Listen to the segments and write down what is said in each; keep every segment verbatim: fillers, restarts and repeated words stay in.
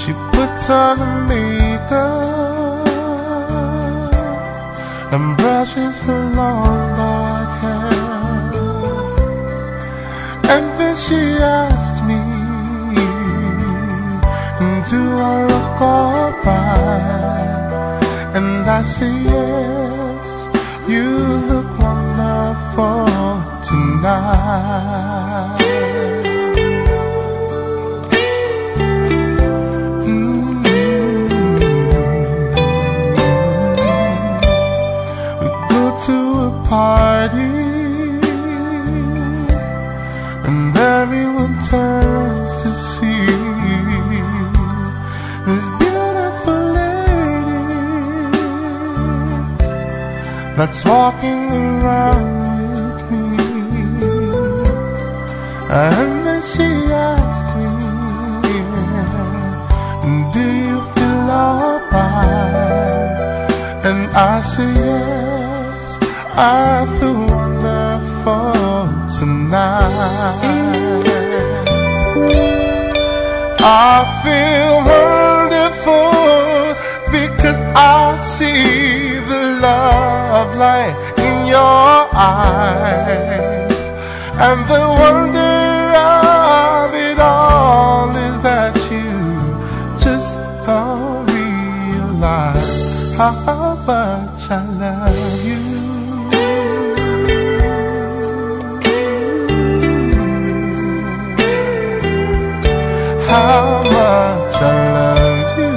She puts on her makeup and brushes her long dark hair, and then she asks me, do I look alright? And I say yes, you look wonderful tonight. Party, and everyone turns to see this beautiful lady that's walking around with me. And then she asked me, do you feel alright? And I say yes, I feel wonderful tonight. I feel wonderful because I see the love light in your eyes, and the wonder of it all is that you just don't realize how much I love you. How much I love you.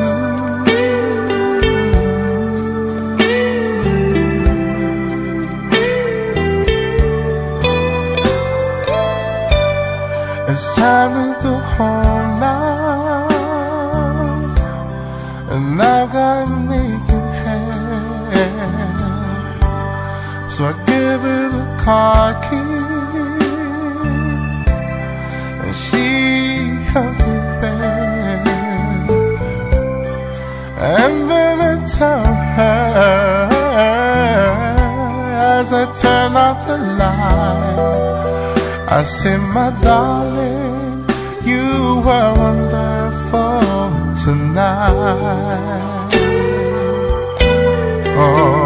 It's time to go home now, and I've got naked hair, so I give her the car keys, and she helps me. And then I tell her, as I turn off the light, I say, my darling, you were wonderful tonight. Oh.